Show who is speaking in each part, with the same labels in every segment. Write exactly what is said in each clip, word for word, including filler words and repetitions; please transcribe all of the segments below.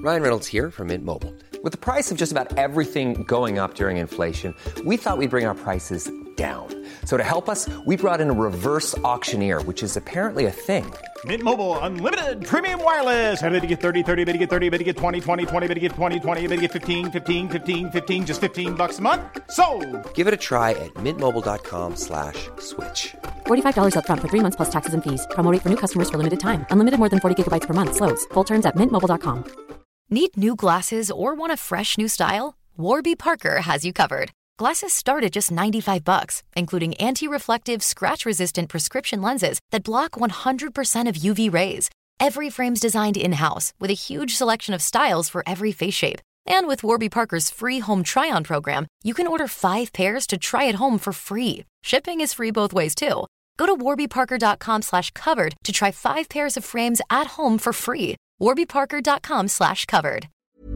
Speaker 1: Ryan Reynolds here from Mint Mobile. With the price of just about everything going up during inflation, we thought we'd bring our prices down. So to help us, we brought in a reverse auctioneer, which is apparently a thing.
Speaker 2: Mint Mobile Unlimited Premium Wireless. How to get thirty, thirty, how to get thirty, how to get twenty, twenty, twenty, how to get twenty, twenty, how to get fifteen, fifteen, fifteen, fifteen, just fifteen bucks a month? Sold!
Speaker 1: Give it a try at mintmobile.com slash switch.
Speaker 3: forty-five dollars up front for three months plus taxes and fees. Promo rate for new customers for limited time. Unlimited more than forty gigabytes per month. Slows full terms at mint mobile dot com.
Speaker 4: Need new glasses or want a fresh new style? Warby Parker has you covered. Glasses start at just ninety-five bucks, including anti-reflective, scratch-resistant prescription lenses that block one hundred percent of U V rays. Every frame's designed in-house with a huge selection of styles for every face shape. And with Warby Parker's free home try-on program, you can order five pairs to try at home for free. Shipping is free both ways, too. Go to warbyparker.com slash covered to try five pairs of frames at home for free. warbyparker.com slash covered.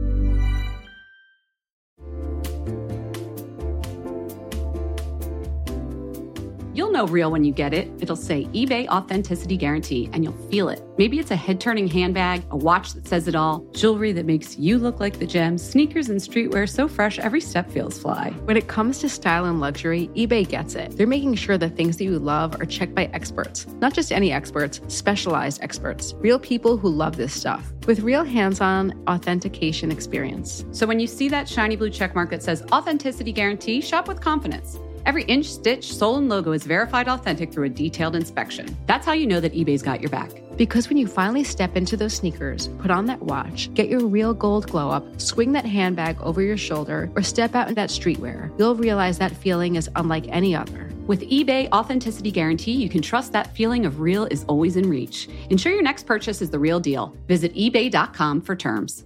Speaker 5: You'll know real when you get it. It'll say eBay Authenticity Guarantee, and you'll feel it. Maybe it's a head-turning handbag, a watch that says it all, jewelry that makes you look like the gems, sneakers and streetwear so fresh every step feels fly.
Speaker 6: When it comes to style and luxury, eBay gets it. They're making sure the things that you love are checked by experts. Not just any experts, specialized experts. Real people who love this stuff. With real hands-on authentication experience.
Speaker 5: So when you see that shiny blue checkmark that says Authenticity Guarantee, shop with confidence. Every inch, stitch, sole, and logo is verified authentic through a detailed inspection. That's how you know that eBay's got your back.
Speaker 6: Because when you finally step into those sneakers, put on that watch, get your real gold glow up, swing that handbag over your shoulder, or step out in that streetwear, you'll realize that feeling is unlike any other.
Speaker 5: With eBay Authenticity Guarantee, you can trust that feeling of real is always in reach. Ensure your next purchase is the real deal. Visit ebay dot com for terms.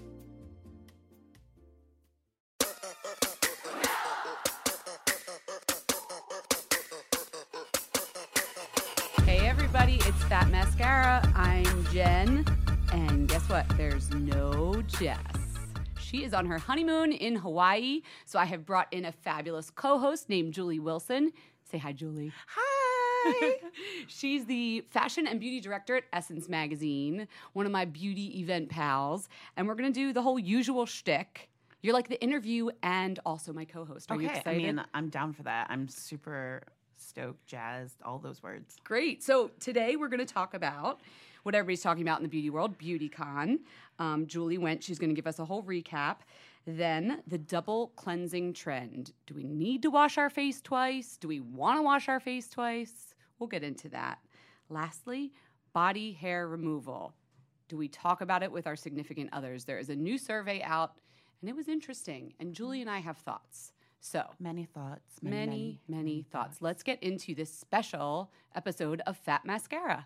Speaker 5: It's Fat Mascara. I'm Jen, and guess what? There's no Jess. She is on her honeymoon in Hawaii, so I have brought in a fabulous co-host named Julie Wilson. Say hi, Julie.
Speaker 7: Hi.
Speaker 5: She's the fashion and beauty director at Essence Magazine, one of my beauty event pals, and we're going to do the whole usual shtick. You're like the interview and also my co-host. Are
Speaker 7: okay,
Speaker 5: you excited?
Speaker 7: I mean, I'm down for that. I'm super stoked, jazzed, all those words.
Speaker 5: Great. So today we're going to talk about what everybody's talking about in the beauty world, BeautyCon. Um, Julie went. She's going to give us a whole recap. Then the double cleansing trend. Do we need to wash our face twice? Do we want to wash our face twice? We'll get into that. Lastly, body hair removal. Do we talk about it with our significant others? There is a new survey out, and it was interesting. And Julie and I have thoughts. So
Speaker 7: many thoughts,
Speaker 5: many, many, many, many thoughts. thoughts. Let's get into this special episode of Fat Mascara.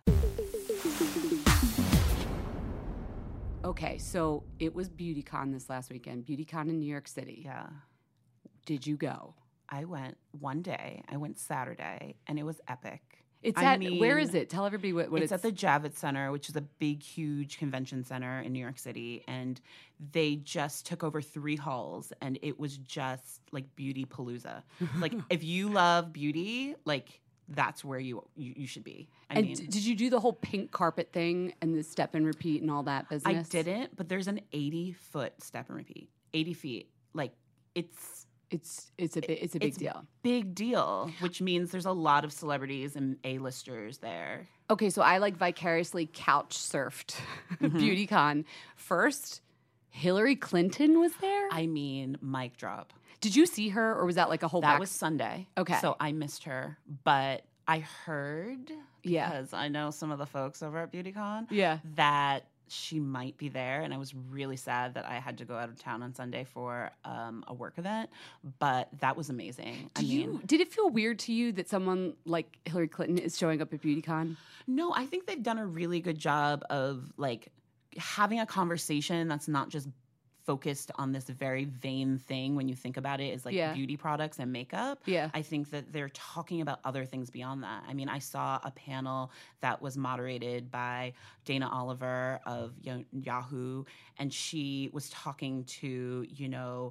Speaker 5: Okay, so it was BeautyCon this last weekend. BeautyCon in New York City.
Speaker 7: Yeah.
Speaker 5: Did you go?
Speaker 7: I went one day. I went Saturday, and it was epic.
Speaker 5: It's
Speaker 7: I
Speaker 5: at,
Speaker 7: mean,
Speaker 5: where is it? Tell everybody what, what
Speaker 7: it's,
Speaker 5: it's...
Speaker 7: at the Javits Center, which is a big, huge convention center in New York City. And they just took over three halls, and it was just like beauty palooza. Like, if you love beauty, like, that's where you you, you should be. I
Speaker 5: and
Speaker 7: mean,
Speaker 5: d- did you do the whole pink carpet thing and the step and repeat and all that business?
Speaker 7: I didn't, but there's an eighty-foot step and repeat. eighty feet. Like, it's...
Speaker 5: It's it's a big it's a big
Speaker 7: it's
Speaker 5: deal.
Speaker 7: Big deal, which means there's a lot of celebrities and A-listers there.
Speaker 5: Okay, so I like vicariously couch surfed mm-hmm. BeautyCon. First, Hillary Clinton was there?
Speaker 7: I mean, mic drop.
Speaker 5: Did you see her, or was that like a whole
Speaker 7: That
Speaker 5: back-
Speaker 7: was Sunday.
Speaker 5: Okay.
Speaker 7: So I missed her, but I heard,
Speaker 5: yeah.
Speaker 7: because I know some of the folks over at BeautyCon,
Speaker 5: yeah.
Speaker 7: that she might be there, and I was really sad that I had to go out of town on Sunday for um, a work event, but that was amazing.
Speaker 5: Do
Speaker 7: I mean,
Speaker 5: you, did it feel weird to you that someone like Hillary Clinton is showing up at BeautyCon?
Speaker 7: No, I think they've done a really good job of like having a conversation that's not just focused on this very vain thing when you think about it is like
Speaker 5: yeah.
Speaker 7: beauty products and makeup.
Speaker 5: Yeah.
Speaker 7: I think that they're talking about other things beyond that. I mean, I saw a panel that was moderated by Dana Oliver of Yahoo, and she was talking to, you know,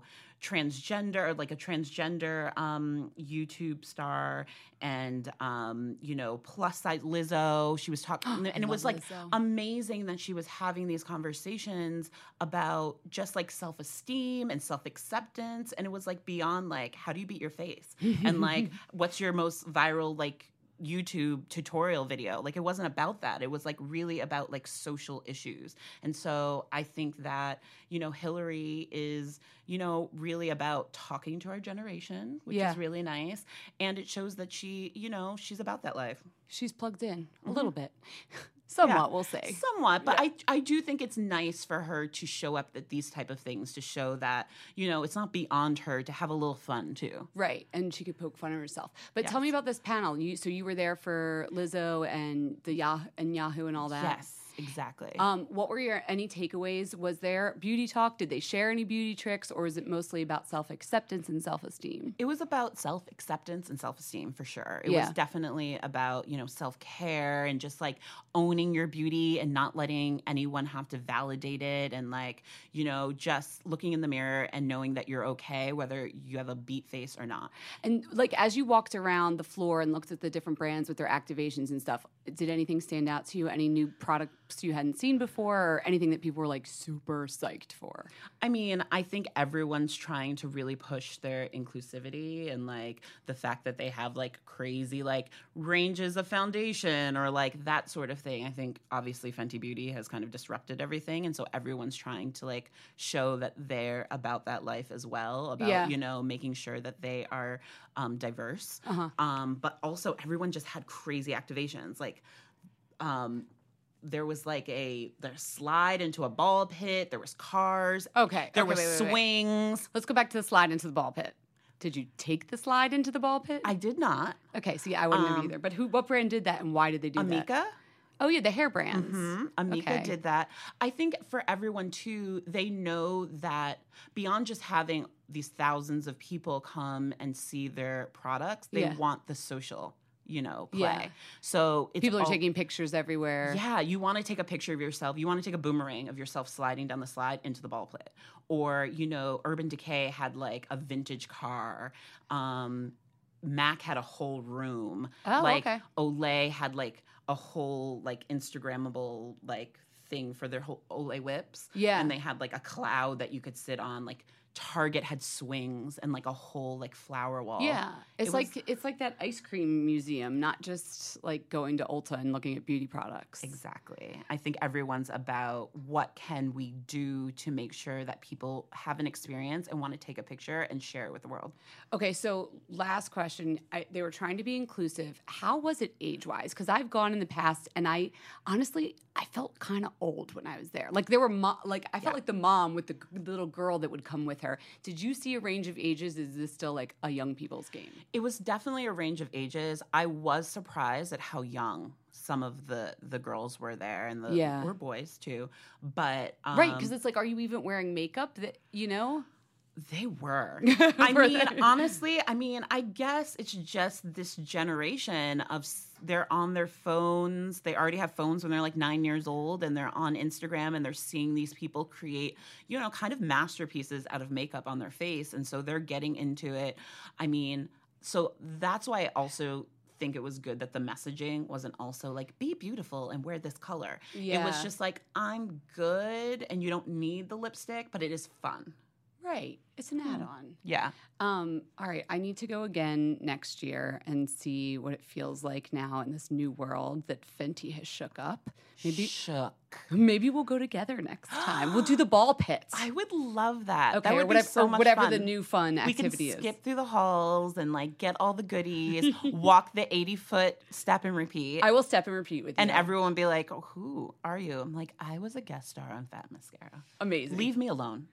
Speaker 7: transgender, like a transgender um, YouTube star, and um, you know, plus size Lizzo. She was talking, and it was like
Speaker 5: Lizzo.
Speaker 7: amazing that she was having these conversations about just like self-esteem and self-acceptance, and it was like beyond like how do you beat your face and like what's your most viral like YouTube tutorial video. Like it wasn't about that. It was like really about like social issues. And so I think that, you know, Hillary is, you know, really about talking to our generation, which
Speaker 5: Yeah.
Speaker 7: is really nice. And it shows that she, you know, she's about that life.
Speaker 5: She's plugged in a little bit. Somewhat,
Speaker 7: Yeah.
Speaker 5: we'll say.
Speaker 7: Somewhat, but I, I do think it's nice for her to show up at these type of things to show that, you know, it's not beyond her to have a little fun too.
Speaker 5: Right, and she could poke fun of herself. But
Speaker 7: Yes.
Speaker 5: tell me about this panel. You, so you were there for Lizzo and the Yahoo and Yahoo and all that.
Speaker 7: Yes, exactly.
Speaker 5: Um, what were your any takeaways? Was there beauty talk? Did they share any beauty tricks, or is it mostly about self acceptance and self esteem?
Speaker 7: It was about self-acceptance and self-esteem for sure. It
Speaker 5: Yeah.
Speaker 7: was definitely about, you know, self-care and just like owning your beauty and not letting anyone have to validate it, and like, you know, just looking in the mirror and knowing that you're okay whether you have a beat face or not.
Speaker 5: And like as you walked around the floor and looked at the different brands with their activations and stuff, did anything stand out to you? Any new products you hadn't seen before, or anything that people were like super psyched for?
Speaker 7: I mean, I think everyone's trying to really push their inclusivity and like the fact that they have like crazy like ranges of foundation or like that sort of thing. I think obviously Fenty Beauty has kind of disrupted everything, and so everyone's trying to like show that they're about that life as well, about
Speaker 5: Yeah.
Speaker 7: you know, making sure that they are um, diverse.
Speaker 5: Uh-huh.
Speaker 7: Um, but also everyone just had crazy activations like um there was like a there slide into a ball pit. There was cars.
Speaker 5: Okay,
Speaker 7: There
Speaker 5: okay,
Speaker 7: were
Speaker 5: wait, wait, wait.
Speaker 7: swings.
Speaker 5: Let's go back to the slide into the ball pit. Did you take the slide into the ball pit?
Speaker 7: I did not.
Speaker 5: okay, see, I wouldn't have
Speaker 7: Um,
Speaker 5: either. But who? What brand did that, and why did they do that?
Speaker 7: Amika.
Speaker 5: Oh yeah, the hair brands.
Speaker 7: Mhm. Amika
Speaker 5: Okay.
Speaker 7: did that. I think for everyone too, they know that beyond just having these thousands of people come and see their products, they
Speaker 5: Yeah.
Speaker 7: want the social, you know, play.
Speaker 5: Yeah.
Speaker 7: So it's
Speaker 5: People are
Speaker 7: all-
Speaker 5: taking pictures everywhere.
Speaker 7: Yeah, you want to take a picture of yourself. You want to take a boomerang of yourself sliding down the slide into the ball pit. Or, you know, Urban Decay had like a vintage car. Um, Mac had a whole room.
Speaker 5: Oh,
Speaker 7: like
Speaker 5: okay.
Speaker 7: Olay had like a whole like Instagrammable like thing for their whole Olay whips.
Speaker 5: Yeah.
Speaker 7: And they had like a cloud that you could sit on. Like Target had swings and like a whole like flower wall.
Speaker 5: Yeah, it's
Speaker 7: It
Speaker 5: like
Speaker 7: was-
Speaker 5: it's like that ice cream museum, not just like going to Ulta and looking at beauty products.
Speaker 7: Exactly. I think everyone's about what can we do to make sure that people have an experience and want to take a picture and share it with the world.
Speaker 5: Okay, so last question. I, they were trying to be inclusive. How was it age-wise? Because I've gone in the past, and I honestly I felt kind of old when I was there. Like there were mo- like I felt like the mom with the g- little girl that would come with her. Did you see a range of ages? Is this still like a young people's game?
Speaker 7: It was definitely a range of ages. I was surprised at how young some of the the girls were there, and the
Speaker 5: Yeah.
Speaker 7: or boys too. But um,
Speaker 5: Right, because it's like, are you even wearing makeup? That you know.
Speaker 7: They were. I
Speaker 5: Were
Speaker 7: mean,
Speaker 5: they?
Speaker 7: honestly, I mean, I guess it's just this generation of s- they're on their phones. They already have phones when they're like nine years old, and they're on Instagram, and they're seeing these people create, you know, kind of masterpieces out of makeup on their face, and so they're getting into it. I mean, so that's why I also think it was good that the messaging wasn't also like be beautiful and wear this color. It was
Speaker 5: Yeah.
Speaker 7: just like I'm good, and you don't need the lipstick, but it is fun.
Speaker 5: Right, it's an add-on.
Speaker 7: Yeah.
Speaker 5: Um, all right, I need to go again next year and see what it feels like now in this new world that Fenty has shook up. Maybe,
Speaker 7: Shook.
Speaker 5: maybe we'll go together next time. We'll do the ball pits.
Speaker 7: I would love that.
Speaker 5: Okay,
Speaker 7: that would
Speaker 5: or whatever,
Speaker 7: be so
Speaker 5: or
Speaker 7: much
Speaker 5: whatever
Speaker 7: fun.
Speaker 5: the new fun
Speaker 7: We can
Speaker 5: activity
Speaker 7: skip
Speaker 5: is.
Speaker 7: through the halls and like get all the goodies, walk the eighty foot step and repeat,
Speaker 5: I will step and repeat with you.
Speaker 7: and everyone be like, oh, "Who are you?" I'm like, "I was a guest star on Fat Mascara.
Speaker 5: Amazing.
Speaker 7: Leave me alone."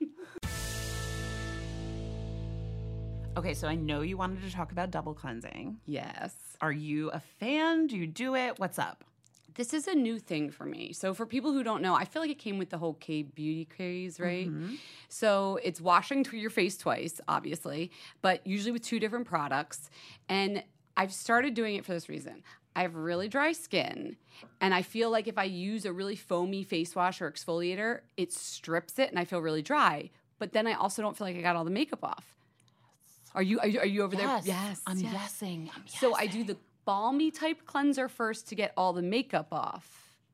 Speaker 7: Okay, so I know you wanted to talk about double cleansing.
Speaker 5: Yes.
Speaker 7: Are you a fan? Do you do it? What's up?
Speaker 5: This is a new thing for me. So for people who don't know, I feel like it came with the whole K-beauty craze, right?
Speaker 7: Mm-hmm.
Speaker 5: So it's washing to your face twice, obviously, but usually with two different products. And I've started doing it for this reason. I have really dry skin, and I feel like if I use a really foamy face wash or exfoliator, it strips it and I feel really dry. but then I also don't feel like I got all the makeup off. Are you are you, are you over
Speaker 7: Yes.
Speaker 5: there? Yes.
Speaker 7: I'm
Speaker 5: yes.
Speaker 7: yesing. I'm
Speaker 5: So I
Speaker 7: yesing.
Speaker 5: do the balmy type cleanser first to get all the makeup off.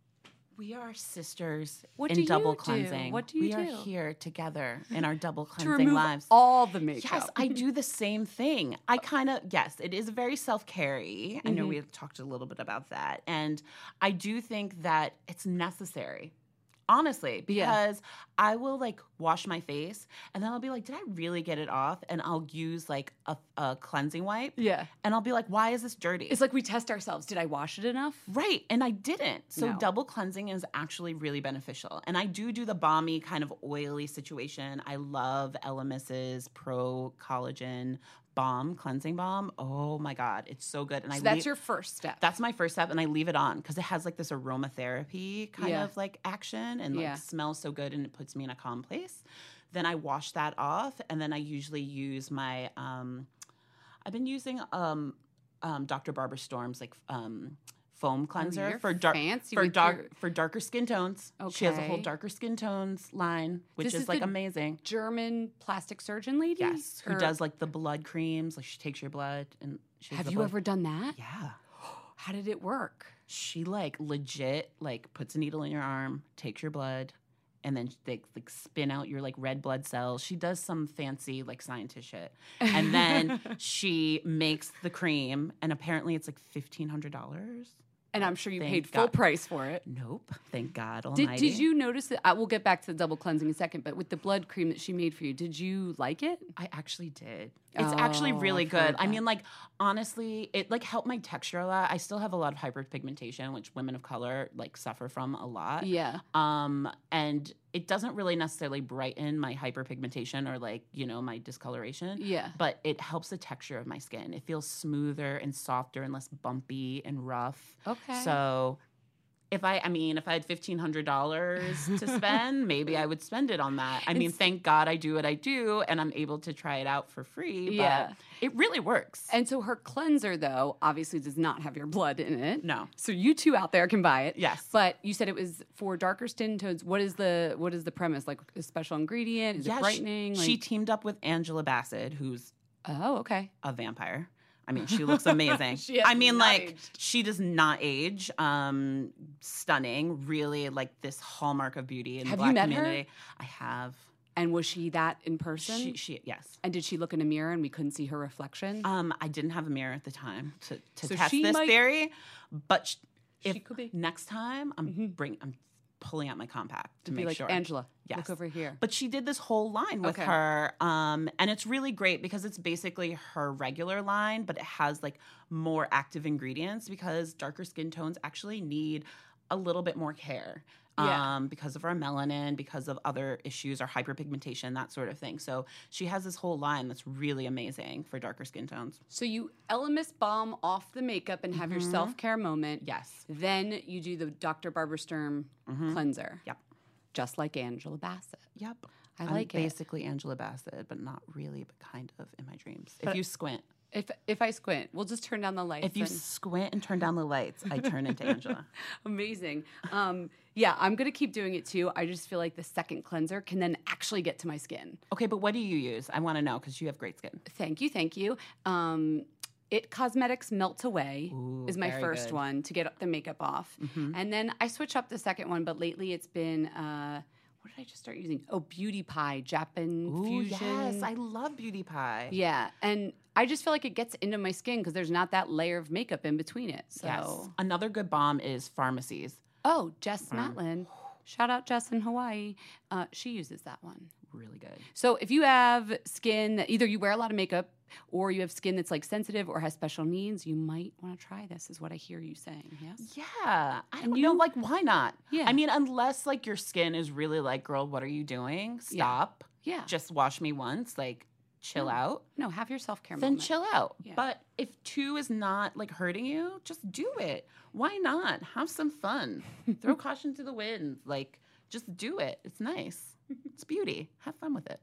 Speaker 7: We are sisters
Speaker 5: What
Speaker 7: in
Speaker 5: do you
Speaker 7: double
Speaker 5: do?
Speaker 7: cleansing.
Speaker 5: What do you
Speaker 7: we
Speaker 5: do?
Speaker 7: are here together in our double
Speaker 5: To
Speaker 7: cleansing
Speaker 5: remove
Speaker 7: lives.
Speaker 5: all the makeup.
Speaker 7: Yes, I do the same thing. I kind of, yes, it is very self-care-y. I know
Speaker 5: Mm-hmm.
Speaker 7: we have talked a little bit about that. And I do think that it's necessary. Honestly,
Speaker 5: Yeah.
Speaker 7: because I will like wash my face and then I'll be like, did I really get it off? And I'll use like a, a cleansing wipe.
Speaker 5: Yeah.
Speaker 7: And I'll be like, why is this dirty?
Speaker 5: It's like we test ourselves. Did I wash it enough?
Speaker 7: Right, and I didn't. So
Speaker 5: No.
Speaker 7: double cleansing is actually really beneficial. And I do do the balmy kind of oily situation. I love Elemis's Pro Collagen Balm, cleansing balm. Oh my God, it's so good. And I
Speaker 5: So that's
Speaker 7: leave-
Speaker 5: your first step.
Speaker 7: that's my first step, and I leave it on because it has like this aromatherapy kind
Speaker 5: Yeah.
Speaker 7: of like action and like
Speaker 5: Yeah.
Speaker 7: smells so good and it puts me in a calm place. Then I wash that off, and then I usually use my um I've been using um um Doctor Barbara Storm's like um foam cleanser
Speaker 5: Oh, you're
Speaker 7: for dark
Speaker 5: fancy
Speaker 7: for
Speaker 5: with
Speaker 7: dark
Speaker 5: your-
Speaker 7: for darker skin tones. She has a whole
Speaker 5: Okay.
Speaker 7: darker skin tones line, which
Speaker 5: This
Speaker 7: is,
Speaker 5: is
Speaker 7: like
Speaker 5: the
Speaker 7: amazing.
Speaker 5: German plastic surgeon lady?
Speaker 7: Yes, who
Speaker 5: Or-
Speaker 7: does like the blood creams? Like she takes your blood and she has
Speaker 5: Have
Speaker 7: the
Speaker 5: you
Speaker 7: blood-
Speaker 5: ever done that?
Speaker 7: Yeah.
Speaker 5: How did it work?
Speaker 7: She like legit like puts a needle in your arm, takes your blood, and then they like spin out your like red blood cells. She does some fancy like scientist shit, and then she makes the cream, and apparently it's like fifteen hundred dollars.
Speaker 5: And I'm sure you
Speaker 7: Thank
Speaker 5: paid full
Speaker 7: God.
Speaker 5: price for it.
Speaker 7: Nope, thank God
Speaker 5: Did,
Speaker 7: Almighty.
Speaker 5: did you notice that? I will get back to the double cleansing in a second, but with the blood cream that she made for you, did you like it?
Speaker 7: I actually did. It's actually
Speaker 5: Oh,
Speaker 7: really
Speaker 5: I've
Speaker 7: good.
Speaker 5: heard
Speaker 7: I
Speaker 5: that.
Speaker 7: mean, like honestly, it like helped my texture a lot. I still have a lot of hyperpigmentation, which women of color like suffer from a lot.
Speaker 5: Yeah.
Speaker 7: Um, and it doesn't really necessarily brighten my hyperpigmentation or like, you know, my discoloration.
Speaker 5: Yeah.
Speaker 7: But it helps the texture of my skin. It feels smoother and softer and less bumpy and rough.
Speaker 5: Okay.
Speaker 7: So if I, I mean, if I had fifteen hundred dollars to spend, maybe I would spend it on that. I mean, thank God I do what I do and I'm able to try it out for free. But
Speaker 5: Yeah.
Speaker 7: it really works.
Speaker 5: And so her cleanser, though, obviously does not have your blood in it.
Speaker 7: No.
Speaker 5: So you two out there can buy it.
Speaker 7: Yes.
Speaker 5: But you said it was for darker skin tones. What is the what is the premise? Like a special ingredient? Is
Speaker 7: Yeah,
Speaker 5: it
Speaker 7: she-
Speaker 5: brightening?
Speaker 7: She,
Speaker 5: Like-
Speaker 7: teamed up with Angela Bassett, who's
Speaker 5: oh, okay.
Speaker 7: a vampire. I mean, she looks amazing.
Speaker 5: She has
Speaker 7: I mean,
Speaker 5: not
Speaker 7: like,
Speaker 5: aged.
Speaker 7: she does not age. Um, stunning. Really, like, this hallmark of beauty in the
Speaker 5: Have
Speaker 7: Black
Speaker 5: you met her?
Speaker 7: community. I have.
Speaker 5: And was she that in person?
Speaker 7: She, she, yes.
Speaker 5: and did she look in a mirror and we couldn't see her reflection?
Speaker 7: Um, I didn't have a mirror at the time to, to
Speaker 5: So
Speaker 7: test
Speaker 5: she
Speaker 7: this
Speaker 5: might-
Speaker 7: theory, but sh- if
Speaker 5: She could be.
Speaker 7: next time I'm bring I'm pulling out my compact to
Speaker 5: be
Speaker 7: make
Speaker 5: like,
Speaker 7: sure.
Speaker 5: Angela,
Speaker 7: Yes.
Speaker 5: look over here.
Speaker 7: But she did this whole line with
Speaker 5: Okay.
Speaker 7: her, um, and it's really great because it's basically her regular line, but it has like more active ingredients because darker skin tones actually need a little bit more care.
Speaker 5: Yeah.
Speaker 7: Um, because of our melanin, because of other issues, our hyperpigmentation, that sort of thing. So she has this whole line that's really amazing for darker skin tones.
Speaker 5: So you Elemis balm off the makeup and have your self-care moment.
Speaker 7: Yes.
Speaker 5: Then you do the Doctor Barbara Sturm cleanser.
Speaker 7: Yep.
Speaker 5: Just like Angela Bassett.
Speaker 7: Yep.
Speaker 5: I
Speaker 7: I'm
Speaker 5: like it.
Speaker 7: basically Angela Bassett, but not really, but kind of in my dreams. If you squint.
Speaker 5: If if I squint, we'll just turn down the lights.
Speaker 7: If you
Speaker 5: and-
Speaker 7: squint and turn down the lights, I turn into Angela.
Speaker 5: Amazing. Um, yeah, I'm gonna keep doing it too. I just feel like the second cleanser can then actually get to my skin.
Speaker 7: Okay, but what do you use? I want to know because you have great skin.
Speaker 5: Thank you, thank you. Um, It Cosmetics Melt Away
Speaker 7: Ooh,
Speaker 5: is my
Speaker 7: very
Speaker 5: first
Speaker 7: good.
Speaker 5: one to get the makeup off, and then I switch up the second one. But lately, it's been uh, what did I just start using? Oh, Beauty Pie Japan
Speaker 7: Ooh,
Speaker 5: Fusion.
Speaker 7: yes, I love Beauty Pie.
Speaker 5: Yeah, and I just feel like it gets into my skin because there's not that layer of makeup in between it. So,
Speaker 7: Yes. Another good balm is Pharmacies.
Speaker 5: oh, Jess Matlin, shout out Jess in Hawaii. Uh, she uses that one.
Speaker 7: Really good.
Speaker 5: So if you have skin that either you wear a lot of makeup or you have skin that's like sensitive or has special needs, you might want to try this. Is what I hear you saying. Yes.
Speaker 7: Yeah. I
Speaker 5: And
Speaker 7: don't know,
Speaker 5: you-
Speaker 7: like, why not?
Speaker 5: Yeah.
Speaker 7: I mean, unless, like, your skin is really like, girl, what are you doing? Stop.
Speaker 5: Yeah.
Speaker 7: Just wash me once. Like, chill
Speaker 5: No.
Speaker 7: out.
Speaker 5: No, have your self care
Speaker 7: Then
Speaker 5: moment.
Speaker 7: chill out.
Speaker 5: Yeah.
Speaker 7: But if two is not like hurting you, just do it. Why not? Have some fun. Throw caution to the wind. Like, just do it. It's nice. It's beauty. Have fun with it.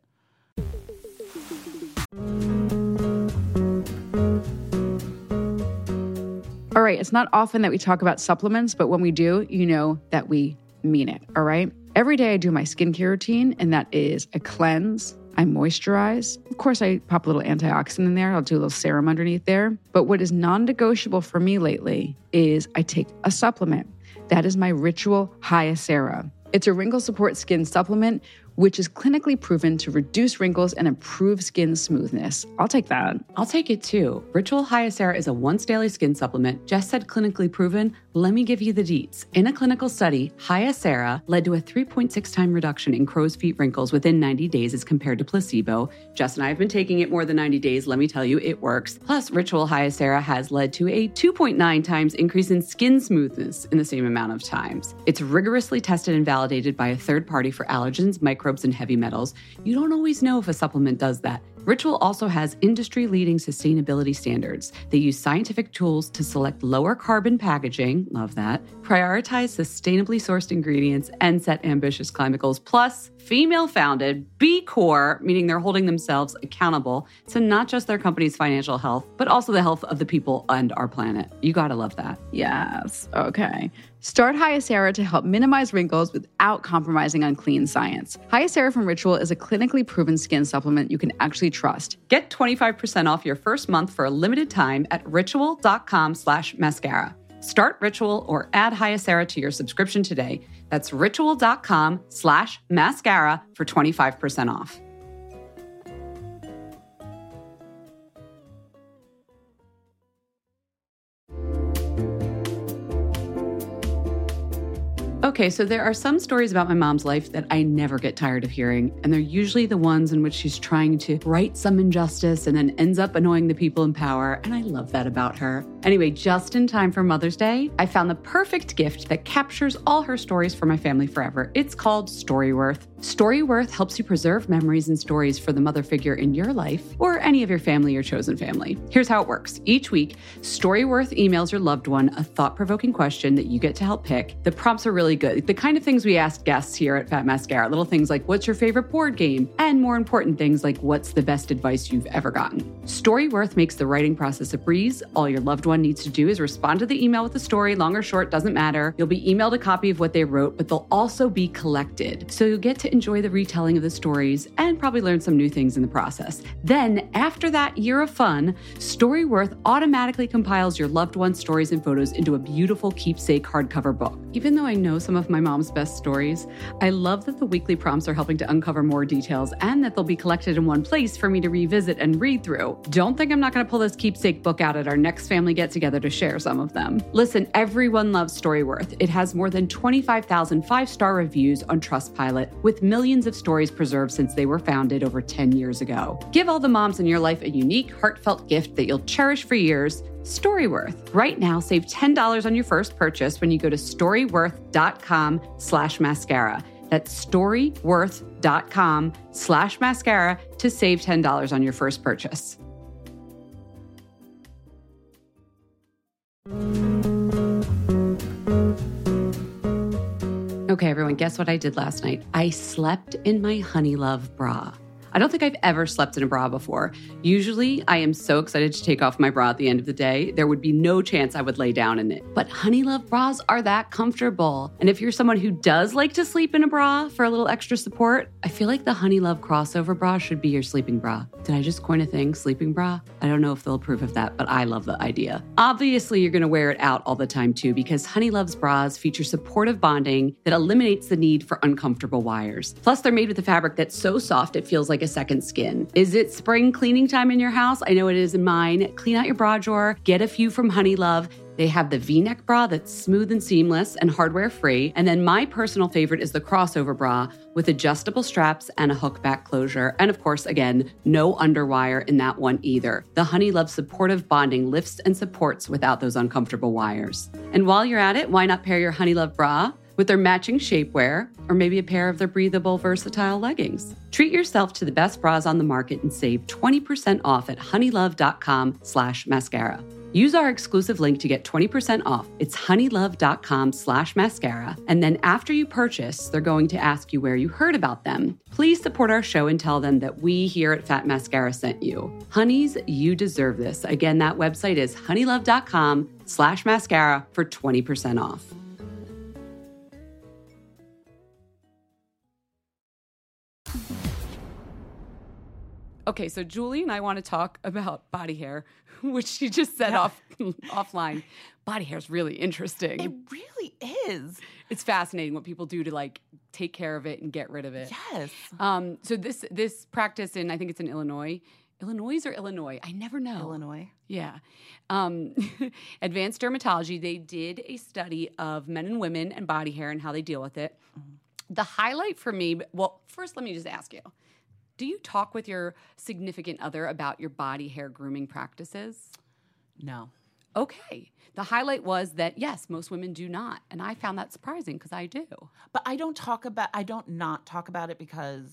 Speaker 6: All right, it's not often that we talk about supplements, but when we do, you know that we mean it, all right? Every day I do my skincare routine, and that is I cleanse, I moisturize. Of course, I pop a little antioxidant in there. I'll do a little serum underneath there. But what is non-negotiable for me lately is I take a supplement. That is my Ritual Hyacera. It's a wrinkle support skin supplement, which is clinically proven to reduce wrinkles and improve skin smoothness. I'll take that.
Speaker 5: I'll take it too. Ritual Hyacera is a once daily skin supplement. Jess said clinically proven. Let me give you the deets. In a clinical study, Hyacera led to a three point six time reduction in crow's feet wrinkles within ninety days as compared to placebo. Jess and I have been taking it more than ninety days. Let me tell you, it works. Plus, Ritual Hyacera has led to a two point nine times increase in skin smoothness in the same amount of times. It's rigorously tested and validated by a third party for allergens, microbes, and heavy metals. You don't always know if a supplement does that. Ritual also has industry-leading sustainability standards. They use scientific tools to select lower carbon packaging, love that, prioritize sustainably sourced ingredients, and set ambitious climate goals. Plus, female-founded, B Corp, meaning they're holding themselves accountable to not just their company's financial health, but also the health of the people and our planet. You gotta love that.
Speaker 6: Yes. Okay. Start Hyacera to help minimize wrinkles without compromising on clean science. Hyacera from Ritual is a clinically proven skin supplement you can actually trust.
Speaker 5: Get twenty-five percent off your first month for a limited time at ritual.com slash mascara. Start Ritual or add Hyacera to your subscription today. That's ritual.com slash mascara for twenty-five percent off. Okay, so there are some stories about my mom's life that I never get tired of hearing, and they're usually the ones in which she's trying to right some injustice and then ends up annoying the people in power, and I love that about her. Anyway, just in time for Mother's Day, I found the perfect gift that captures all her stories for my family forever. It's called Storyworth. Storyworth helps you preserve memories and stories for the mother figure in your life or any of your family or chosen family. Here's how it works. Each week, Storyworth emails your loved one a thought-provoking question that you get to help pick. The prompts are really good. The kind of things we ask guests here at Fat Mascara. Little things like, what's your favorite board game? And more important things like, what's the best advice you've ever gotten? Storyworth makes the writing process a breeze. All your loved one needs to do is respond to the email with the story, long or short, doesn't matter. You'll be emailed a copy of what they wrote, but they'll also be collected. So you'll get to enjoy the retelling of the stories and probably learn some new things in the process. Then, after that year of fun, Storyworth automatically compiles your loved one's stories and photos into a beautiful keepsake hardcover book. Even though I know some of my mom's best stories, I love that the weekly prompts are helping to uncover more details and that they'll be collected in one place for me to revisit and read through. Don't think I'm not going to pull this keepsake book out at our next family get-together to share some of them. Listen, everyone loves Storyworth. It has more than twenty-five thousand five-star reviews on Trustpilot, with millions of stories preserved since they were founded over ten years ago. Give all the moms in your life a unique, heartfelt gift that you'll cherish for years. Storyworth. Right now, save ten dollars on your first purchase when you go to storyworth.com slash mascara. That's storyworth.com slash mascara to save ten dollars on your first purchase. Okay, everyone, guess what I did last night? I slept in my Honeylove bra. I don't think I've ever slept in a bra before. Usually, I am so excited to take off my bra at the end of the day, there would be no chance I would lay down in it. But Honeylove bras are that comfortable. And if you're someone who does like to sleep in a bra for a little extra support, I feel like the Honeylove crossover bra should be your sleeping bra. Did I just coin a thing, sleeping bra? I don't know if they'll approve of that, but I love the idea. Obviously, you're gonna wear it out all the time too, because Honeylove's bras feature supportive bonding that eliminates the need for uncomfortable wires. Plus, they're made with a fabric that's so soft it feels like a second skin. Is it spring cleaning time in your house? I know it is in mine. Clean out your bra drawer, get a few from Honeylove. They have the V-neck bra that's smooth and seamless and hardware-free. And then my personal favorite is the crossover bra with adjustable straps and a hook back closure. And of course, again, no underwire in that one either. The Honeylove supportive bonding lifts and supports without those uncomfortable wires. And while you're at it, why not pair your Honeylove bra with their matching shapewear, or maybe a pair of their breathable, versatile leggings? Treat yourself to the best bras on the market and save twenty percent off at honeylove.com slash mascara. Use our exclusive link to get twenty percent off. It's honeylove.com slash mascara. And then after you purchase, they're going to ask you where you heard about them. Please support our show and tell them that we here at Fat Mascara sent you. Honeys, you deserve this. Again, that website is honeylove.com slash mascara for twenty percent off. Okay, so Julie and I want to talk about body hair, which she just said off offline. Body hair is really interesting.
Speaker 7: It really is.
Speaker 5: It's fascinating what people do to like take care of it and get rid of it.
Speaker 7: Yes.
Speaker 5: Um, so this this practice in I think it's in Illinois. Illinois or Illinois? I never know.
Speaker 7: Illinois.
Speaker 5: Yeah. Um, Advanced Dermatology, they did a study of men and women and body hair and how they deal with it. Mm-hmm. The highlight for me, well, first let me just ask you. Do you talk with your significant other about your body hair grooming practices?
Speaker 7: No.
Speaker 5: Okay. The highlight was that, yes, most women do not. And I found that surprising because I do.
Speaker 7: But I don't talk about, I don't not talk about it because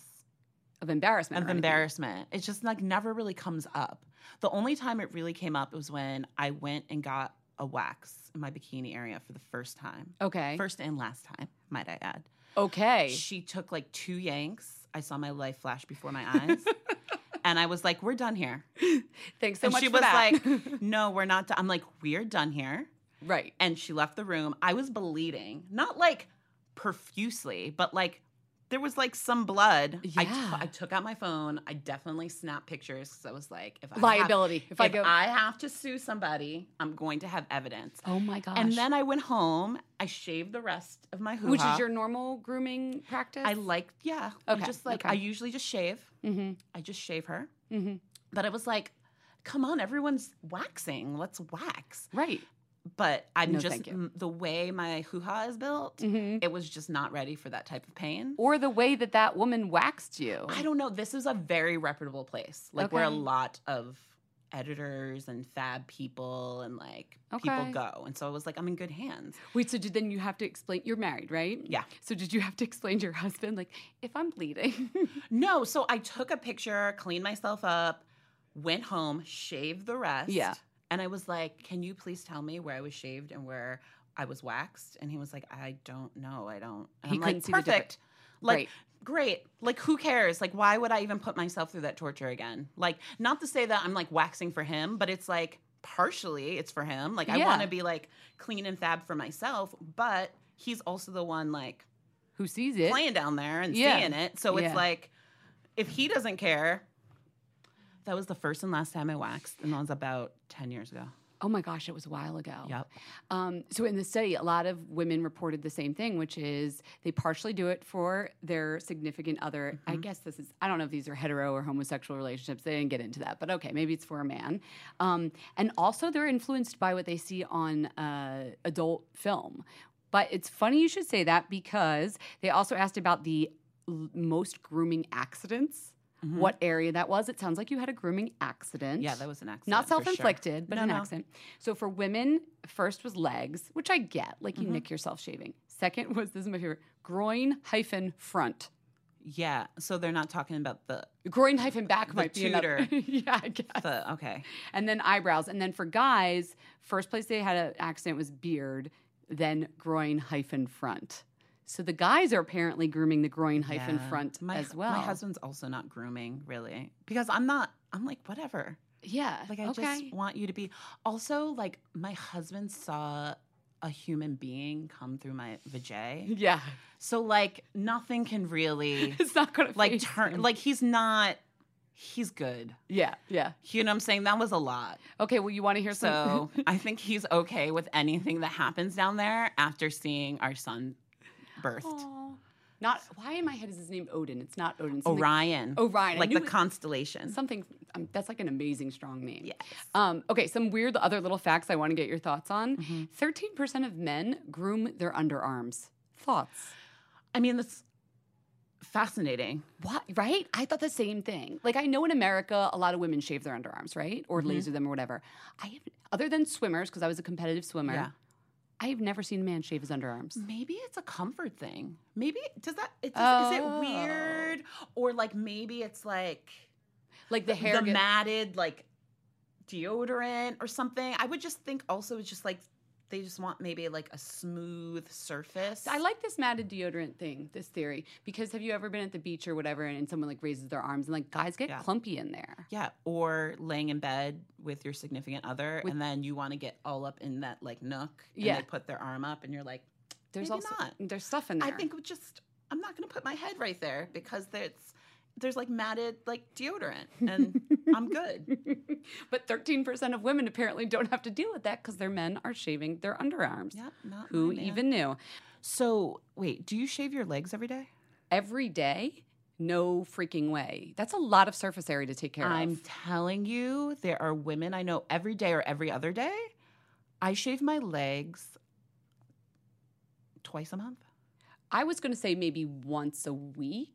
Speaker 5: of embarrassment.
Speaker 7: Of
Speaker 5: or
Speaker 7: embarrassment. It just like never really comes up. The only time it really came up was when I went and got a wax in my bikini area for the first time.
Speaker 5: Okay.
Speaker 7: First and last time, might I add.
Speaker 5: Okay.
Speaker 7: She took like two yanks. I saw my life flash before my eyes. And I was like, we're done here.
Speaker 5: Thanks so
Speaker 7: and
Speaker 5: much
Speaker 7: she
Speaker 5: for
Speaker 7: was
Speaker 5: that.
Speaker 7: like, no, we're not done. I'm like, we're done here.
Speaker 5: Right.
Speaker 7: And she left the room. I was bleeding. Not like profusely, but like there was like some blood.
Speaker 5: Yeah.
Speaker 7: I, t- I took out my phone. I definitely snapped pictures because I was like, if I
Speaker 5: liability.
Speaker 7: Have,
Speaker 5: if,
Speaker 7: if
Speaker 5: I go,
Speaker 7: I have to sue somebody, I'm going to have evidence.
Speaker 5: Oh my gosh.
Speaker 7: And then I went home. I shaved the rest of my hoo-ha.
Speaker 5: Which is your normal grooming practice?
Speaker 7: I like, yeah.
Speaker 5: Okay.
Speaker 7: I just like,
Speaker 5: okay.
Speaker 7: I usually just shave.
Speaker 5: Mm-hmm.
Speaker 7: I just shave her.
Speaker 5: Mm-hmm.
Speaker 7: But it was like, come on, everyone's waxing. Let's wax.
Speaker 5: Right.
Speaker 7: But I'm
Speaker 5: No,
Speaker 7: just,
Speaker 5: thank you.
Speaker 7: m- the way my hoo-ha is built,
Speaker 5: Mm-hmm.
Speaker 7: it was just not ready for that type of pain.
Speaker 5: Or the way that that woman waxed you.
Speaker 7: I don't know. This is a very reputable place, like where a
Speaker 5: Okay.
Speaker 7: lot of editors and fab people and like people
Speaker 5: Okay.
Speaker 7: go. And so I was like, I'm in good hands.
Speaker 5: Wait, so did then you have to explain? You're married, right?
Speaker 7: Yeah.
Speaker 5: So did you have to explain to your husband, like, if I'm bleeding?
Speaker 7: No, so I took a picture, cleaned myself up, went home, shaved the rest.
Speaker 5: Yeah.
Speaker 7: And I was like, can you please tell me where I was shaved and where I was waxed? And he was like, I don't know. I don't. And
Speaker 5: He
Speaker 7: I'm
Speaker 5: couldn't
Speaker 7: like,
Speaker 5: see the difference.
Speaker 7: perfect. Like,
Speaker 5: Right.
Speaker 7: great. Like, who cares? Like, why would I even put myself through that torture again? Like, not to say that I'm like waxing for him, but it's like partially it's for him. Like, I
Speaker 5: Yeah.
Speaker 7: want to be like clean and fab for myself, but he's also the one like
Speaker 5: Who sees it?
Speaker 7: playing down there and
Speaker 5: Yeah.
Speaker 7: seeing it. So
Speaker 5: Yeah.
Speaker 7: it's like, if he doesn't care, that was the first and last time I waxed, and that was about ten years ago.
Speaker 5: Oh my gosh, it was a while ago.
Speaker 7: Yep.
Speaker 5: Um, so in the study, a lot of women reported the same thing, which is they partially do it for their significant other. I guess this is, I don't know if these are hetero or homosexual relationships. They didn't get into that, but okay, maybe it's for a man. Um, and also they're influenced by what they see on uh, adult film. But it's funny you should say that because they also asked about the l- most grooming accidents. What area that was. It sounds like you had a grooming accident.
Speaker 7: Yeah, that was an accident.
Speaker 5: Not
Speaker 7: for sure.
Speaker 5: self-inflicted, but
Speaker 7: No,
Speaker 5: an
Speaker 7: no.
Speaker 5: accident. So for women, first was legs, which I get, like you
Speaker 7: Mm-hmm.
Speaker 5: nick yourself shaving. Second was, this is my favorite, groin hyphen front.
Speaker 7: Yeah, so they're not talking about the
Speaker 5: Groin hyphen back might be another.
Speaker 7: tutor.
Speaker 5: Yeah, I guess.
Speaker 7: the okay.
Speaker 5: And then eyebrows. And then for guys, first place they had an accident was beard, then groin hyphen front. So the guys are apparently grooming the groin hyphen
Speaker 7: Yeah.
Speaker 5: front
Speaker 7: my,
Speaker 5: as well.
Speaker 7: My husband's also not grooming really because I'm not. I'm like whatever.
Speaker 5: Yeah.
Speaker 7: Like I
Speaker 5: okay.
Speaker 7: just want you to be. Also, like my husband saw a human being come through my vajay.
Speaker 5: Yeah.
Speaker 7: So like nothing can really
Speaker 5: It's not going to
Speaker 7: like turn. Like he's not. He's good.
Speaker 5: Yeah, yeah.
Speaker 7: You know what I'm saying? That was a lot.
Speaker 5: Okay, well, you want to hear some?
Speaker 7: So I think he's okay with anything that happens down there after seeing our son birthed.
Speaker 5: Aw. Not why in my head is his name Odin? It's not Odin. Something-
Speaker 7: Orion.
Speaker 5: Orion. I
Speaker 7: Like
Speaker 5: knew
Speaker 7: the
Speaker 5: it-
Speaker 7: constellation.
Speaker 5: Something um, that's like an amazing strong name.
Speaker 7: Yes.
Speaker 5: Um, okay, some weird other little facts I want to get your thoughts on.
Speaker 7: Mm-hmm.
Speaker 5: thirteen percent of men groom their underarms. Thoughts?
Speaker 7: I mean, that's fascinating.
Speaker 5: What? Right? I thought the same thing. Like I know in America, a lot of women shave their underarms, right, or
Speaker 7: Mm-hmm.
Speaker 5: laser them or whatever. I have, other than swimmers, because I was a competitive swimmer.
Speaker 7: Yeah.
Speaker 5: I have never seen a man shave his underarms.
Speaker 7: Maybe it's a comfort thing. Maybe does that? It,
Speaker 5: Oh.
Speaker 7: Is it weird, or like maybe it's like
Speaker 5: Like the hair.
Speaker 7: the
Speaker 5: get-
Speaker 7: matted like deodorant or something? I would just think also it's just like they just want maybe like a smooth surface.
Speaker 5: I like this matted deodorant thing, this theory, because have you ever been at the beach or whatever and someone like raises their arms and like guys get
Speaker 7: Yeah.
Speaker 5: clumpy in there?
Speaker 7: Yeah, or laying in bed with your significant other,
Speaker 5: With-
Speaker 7: and then you want to get all up in that like nook. And
Speaker 5: Yeah.
Speaker 7: they put their arm up, and you're like,
Speaker 5: There's
Speaker 7: maybe
Speaker 5: also
Speaker 7: not.
Speaker 5: there's stuff in there.
Speaker 7: I think it would just I'm not going to put my head right there because there's there's like matted like deodorant, and I'm good.
Speaker 5: But thirteen percent of women apparently don't have to deal with that because their men are shaving their underarms.
Speaker 7: Yep, not
Speaker 5: Who
Speaker 7: my man.
Speaker 5: even knew?
Speaker 7: So wait, do you shave your legs every day?
Speaker 5: Every day? No freaking way. That's a lot of surface area to take care
Speaker 7: I'm
Speaker 5: of.
Speaker 7: telling you, there are women I know every day or every other day. I shave my legs twice a month.
Speaker 5: I was going to say maybe once a week.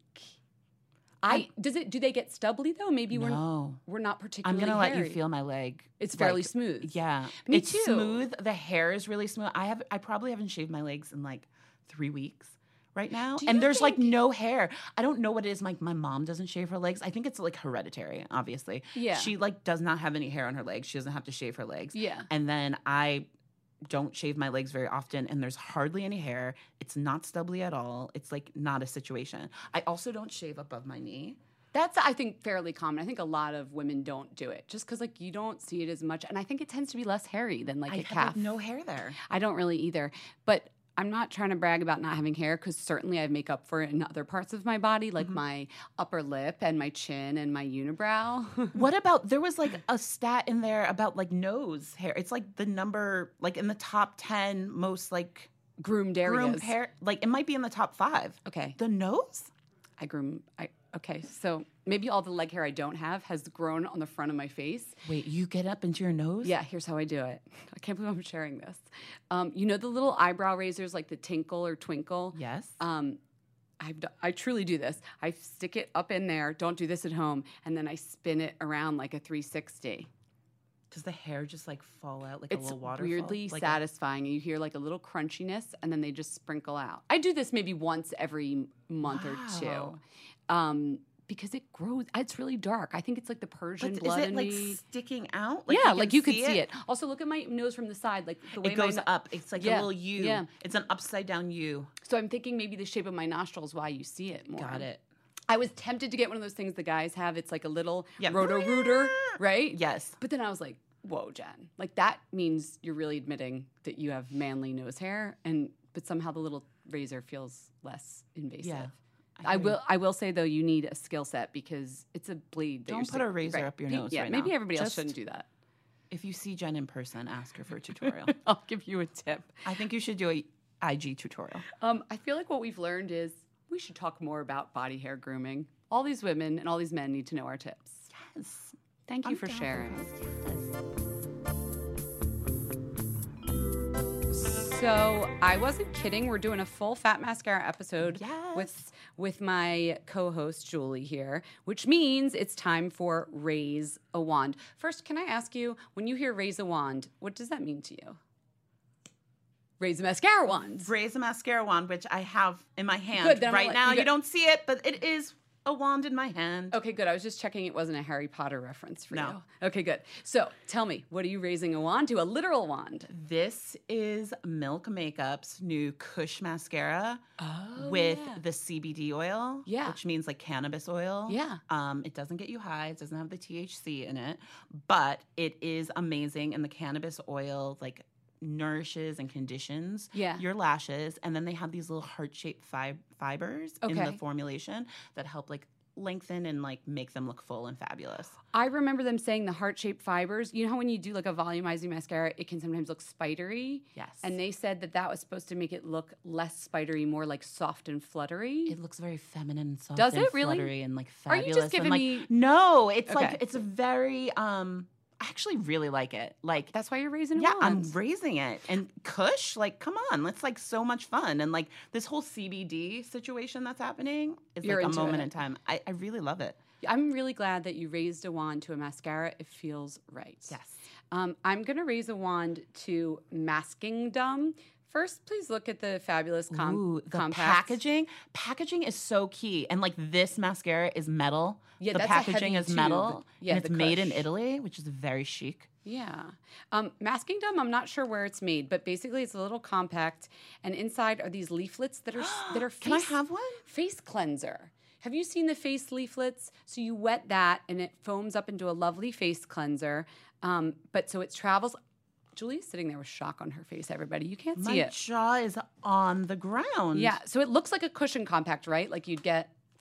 Speaker 5: I does it? Do they get stubbly though? Maybe we're
Speaker 7: No.
Speaker 5: we're not
Speaker 7: I'm
Speaker 5: particularly.
Speaker 7: gonna let you
Speaker 5: hairy.
Speaker 7: feel my leg.
Speaker 5: It's fairly
Speaker 7: like,
Speaker 5: smooth.
Speaker 7: Yeah,
Speaker 5: Me
Speaker 7: it's
Speaker 5: too.
Speaker 7: smooth. The hair is really smooth. I have. I probably haven't shaved my legs in like three weeks right now,
Speaker 5: Do
Speaker 7: and
Speaker 5: you
Speaker 7: there's like
Speaker 5: think-
Speaker 7: no hair. I don't know what it is. Like my mom doesn't shave her legs. I think it's like hereditary. Obviously,
Speaker 5: Yeah.
Speaker 7: She like does not have any hair on her legs. She doesn't have to shave her legs.
Speaker 5: Yeah.
Speaker 7: And then I don't shave my legs very often, and there's hardly any hair. It's not stubbly at all. It's like not a situation. I also don't shave above my knee.
Speaker 5: That's, I think, fairly common. I think a lot of women don't do it just because, like, you don't see it as much. And I think it tends to be less hairy than, like,
Speaker 7: I
Speaker 5: a
Speaker 7: have
Speaker 5: calf.
Speaker 7: like, no hair there.
Speaker 5: I don't really either. But I'm not trying to brag about not having hair because certainly I have makeup for it in other parts of my body, like
Speaker 7: Mm-hmm.
Speaker 5: my upper lip and my chin and my unibrow.
Speaker 7: What about, there was like a stat in there about like nose hair. It's like the number, like in the top ten most like
Speaker 5: Groomed areas.
Speaker 7: groomed hair. Like it might be in the top five.
Speaker 5: Okay.
Speaker 7: The nose?
Speaker 5: I groom. I Okay. So maybe all the leg hair I don't have has grown on the front of my face.
Speaker 7: Wait, you get up into your nose?
Speaker 5: Yeah, here's how I do it. I can't believe I'm sharing this. Um, you know the little eyebrow razors like the Tinkle or Twinkle?
Speaker 7: Yes.
Speaker 5: Um, I've, d- I truly do this. I stick it up in there. Don't do this at home. And then I spin it around like a three sixty.
Speaker 7: Does the hair just like fall out like
Speaker 5: It's
Speaker 7: a little waterfall?
Speaker 5: weirdly
Speaker 7: like a-
Speaker 5: satisfying. You hear like a little crunchiness, and then they just sprinkle out. I do this maybe once every month or
Speaker 7: Wow.
Speaker 5: two. Um, because it grows. It's really dark. I think it's like the Persian
Speaker 7: But is
Speaker 5: blood
Speaker 7: it
Speaker 5: in
Speaker 7: like
Speaker 5: me.
Speaker 7: sticking out?
Speaker 5: yeah,
Speaker 7: can
Speaker 5: like you could see it. Also, look at my nose from the side. Like the way
Speaker 7: It goes
Speaker 5: my,
Speaker 7: up. It's like
Speaker 5: Yeah,
Speaker 7: a little U.
Speaker 5: yeah.
Speaker 7: It's an upside down U.
Speaker 5: So I'm thinking maybe the shape of my nostrils why you see it more.
Speaker 7: Got it.
Speaker 5: I was tempted to get one of those things the guys have. It's like a little
Speaker 7: Yeah.
Speaker 5: roto-rooter, right?
Speaker 7: Yes.
Speaker 5: But then I was like, whoa, Jen. Like that means you're really admitting that you have manly nose hair, and but somehow the little razor feels less invasive.
Speaker 7: Yeah.
Speaker 5: I,
Speaker 7: hear
Speaker 5: will.
Speaker 7: you.
Speaker 5: I will say though, you need a skill set because it's a blade. That
Speaker 7: Don't
Speaker 5: you're
Speaker 7: put
Speaker 5: stick-
Speaker 7: a razor
Speaker 5: right.
Speaker 7: up your
Speaker 5: Pe-
Speaker 7: nose
Speaker 5: Yeah,
Speaker 7: right
Speaker 5: maybe
Speaker 7: now.
Speaker 5: everybody else
Speaker 7: Just-
Speaker 5: shouldn't do that.
Speaker 7: If you see Jen in person, ask her for a tutorial.
Speaker 5: I'll give you a tip.
Speaker 7: I think you should do a I G tutorial.
Speaker 5: Um, I feel like what we've learned is we should talk more about body hair grooming. All these women and all these men need to know our tips.
Speaker 7: Yes.
Speaker 5: Thank you
Speaker 7: I'm
Speaker 5: for
Speaker 7: down
Speaker 5: sharing.
Speaker 7: this.
Speaker 5: So I wasn't kidding. We're doing a full Fat Mascara episode
Speaker 7: Yes.
Speaker 5: with with my co-host Julie here, which means it's time for Raise a Wand. First, can I ask you, when you hear raise a wand, what does that mean to you? Raise a mascara wand.
Speaker 7: Raise a mascara wand, which I have in my hand
Speaker 5: Good, then I'm
Speaker 7: right
Speaker 5: like-
Speaker 7: now.
Speaker 5: you
Speaker 7: You,
Speaker 5: got-
Speaker 7: don't see it, but it is a wand in my hand.
Speaker 5: Okay, good. I was just checking it wasn't a Harry Potter reference for
Speaker 7: No.
Speaker 5: you. Okay, good. So tell me, what are you raising a wand to? A literal wand.
Speaker 7: This is Milk Makeup's new Kush mascara
Speaker 5: Oh,
Speaker 7: with
Speaker 5: yeah.
Speaker 7: the C B D oil,
Speaker 5: Yeah.
Speaker 7: which means like cannabis oil.
Speaker 5: Yeah.
Speaker 7: Um, it doesn't get you high. It doesn't have the T H C in it, but it is amazing. And the cannabis oil, like, nourishes and conditions
Speaker 5: Yeah.
Speaker 7: your lashes, and then they have these little heart-shaped fi- fibers in
Speaker 5: Okay.
Speaker 7: the formulation that help like lengthen and like make them look full and fabulous.
Speaker 5: I remember them saying the heart-shaped fibers. You know how when you do like a volumizing mascara, it can sometimes look spidery?
Speaker 7: Yes.
Speaker 5: And they said that that was supposed to make it look less spidery, more like soft and fluttery.
Speaker 7: It looks very feminine and soft
Speaker 5: Does
Speaker 7: and
Speaker 5: it really?
Speaker 7: fluttery and like
Speaker 5: Are you
Speaker 7: fabulous.
Speaker 5: just giving
Speaker 7: and, like,
Speaker 5: me-
Speaker 7: No, it's
Speaker 5: Okay.
Speaker 7: like it's a very um I actually really like it. Like
Speaker 5: That's why you're raising a
Speaker 7: yeah, I'm
Speaker 5: wand.
Speaker 7: raising it. And Kush, like, come on, it's like so much fun. And like this whole C B D situation that's happening is
Speaker 5: You're
Speaker 7: like a
Speaker 5: into
Speaker 7: moment
Speaker 5: it.
Speaker 7: in time. I, I really love it.
Speaker 5: I'm really glad that you raised a wand to a mascara. It feels right.
Speaker 7: Yes.
Speaker 5: Um, I'm going to raise a wand to Masking Dumb. First, please look at the fabulous com-
Speaker 7: Ooh, the
Speaker 5: compact.
Speaker 7: packaging. Packaging is so key. And like this mascara is metal.
Speaker 5: Yeah,
Speaker 7: the
Speaker 5: that's a
Speaker 7: packaging
Speaker 5: heavy
Speaker 7: is
Speaker 5: tube.
Speaker 7: metal.
Speaker 5: Yeah,
Speaker 7: and it's
Speaker 5: the
Speaker 7: made in
Speaker 5: Kush.
Speaker 7: Italy, which is very chic.
Speaker 5: Yeah. Um, Masking Dumb, I'm not sure where it's made, but basically it's a little compact, and inside are these leaflets that are that are face,
Speaker 7: Can I have one?
Speaker 5: face cleanser. Have you seen the face leaflets? So you wet that, and it foams up into a lovely face cleanser. Um, but so it travels. Julie's sitting there with shock on her face, everybody. You can't
Speaker 7: My
Speaker 5: see it.
Speaker 7: jaw is on the ground.
Speaker 5: Yeah, so it looks like a cushion compact, right? Like you'd get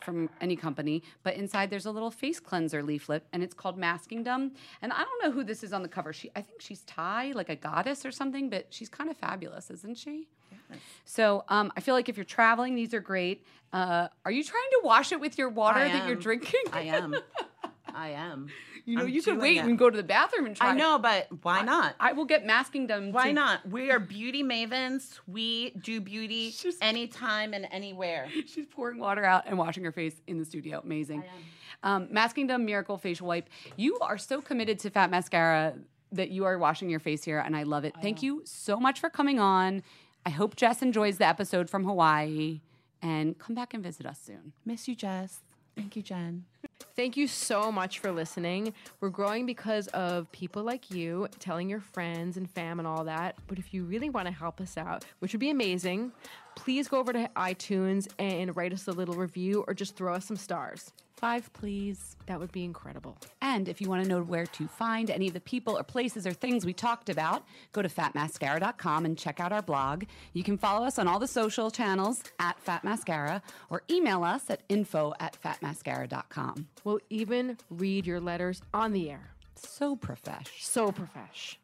Speaker 5: from any company, but inside there's a little face cleanser leaflet, and it's called Maskingdom. And I don't know who this is on the cover. She, I think she's Thai, like a goddess or something, but she's kind of fabulous, isn't she? Yes. So um, I feel like if you're traveling, these are great. Uh, are you trying to wash it with your water
Speaker 7: I
Speaker 5: that
Speaker 7: am.
Speaker 5: you're drinking?
Speaker 7: I am. I am.
Speaker 5: You know,
Speaker 7: I'm
Speaker 5: you could
Speaker 7: doing
Speaker 5: wait
Speaker 7: it.
Speaker 5: and go to the bathroom and try.
Speaker 7: I know, but why not?
Speaker 5: I, I will get Maskingdom.
Speaker 7: Why
Speaker 5: to,
Speaker 7: not? We are beauty mavens. We do beauty
Speaker 5: She's-
Speaker 7: anytime and anywhere.
Speaker 5: She's pouring water out and washing her face in the studio. Amazing. Um, Maskingdom Miracle Facial Wipe. You are so committed to Fat Mascara that you are washing your face here, and I love it. I Thank know. you so much for coming on. I hope Jess enjoys the episode from Hawaii, and come back and visit us soon.
Speaker 7: Miss you, Jess. Thank you, Jen.
Speaker 6: Thank you so much for listening. We're growing because of people like you telling your friends and fam and all that. But if you really want to help us out, which would be amazing, please go over to iTunes and write us a little review or just throw us some stars.
Speaker 5: Five, please.
Speaker 6: That would be incredible.
Speaker 5: And if you want to know where to find any of the people or places or things we talked about, go to fat mascara dot com and check out our blog. You can follow us on all the social channels at Fat Mascara or email us at info at fat mascara dot com.
Speaker 6: We'll even read your letters on the air.
Speaker 5: So profesh.
Speaker 6: So profesh.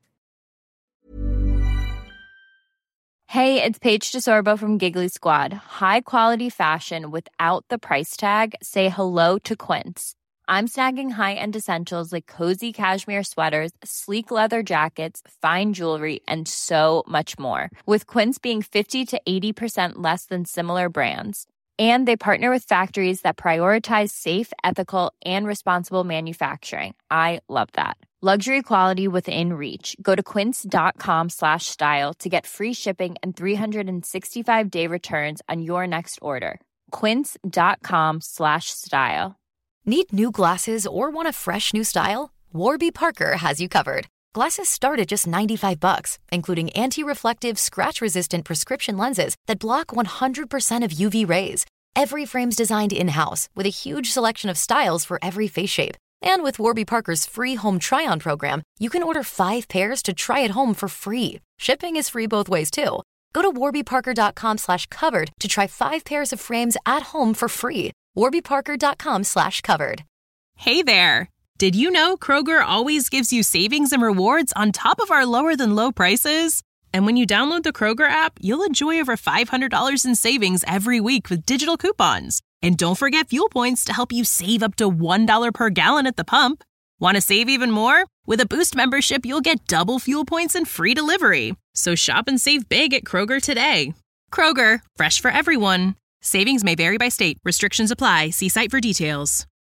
Speaker 8: Hey, it's Paige DeSorbo from Giggly Squad. High quality fashion without the price tag. Say hello to Quince. I'm snagging high-end essentials like cozy cashmere sweaters, sleek leather jackets, fine jewelry, and so much more. With Quince being fifty to eighty percent less than similar brands. And they partner with factories that prioritize safe, ethical, and responsible manufacturing. I love that. Luxury quality within reach. Go to quince.com slash style to get free shipping and three sixty-five day returns on your next order. Quince.com slash style.
Speaker 4: Need new glasses or want a fresh new style? Warby Parker has you covered. Glasses start at just ninety-five bucks, including anti-reflective, scratch-resistant prescription lenses that block one hundred percent of U V rays. Every frame's designed in-house with a huge selection of styles for every face shape. And with Warby Parker's free home try-on program, you can order five pairs to try at home for free. Shipping is free both ways, too. Go to warbyparker.com slash covered to try five pairs of frames at home for free. warbyparker.com slash covered.
Speaker 9: Hey there! Did you know Kroger always gives you savings and rewards on top of our lower-than-low prices? And when you download the Kroger app, you'll enjoy over five hundred dollars in savings every week with digital coupons. And don't forget fuel points to help you save up to one dollar per gallon at the pump. Want to save even more? With a Boost membership, you'll get double fuel points and free delivery. So shop and save big at Kroger today. Kroger, fresh for everyone. Savings may vary by state. Restrictions apply. See site for details.